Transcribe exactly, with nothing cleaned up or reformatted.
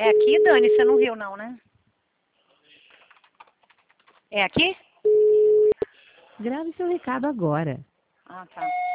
É aqui, Dani? Você não viu não, né? É aqui? Grave seu recado agora. Ah, tá.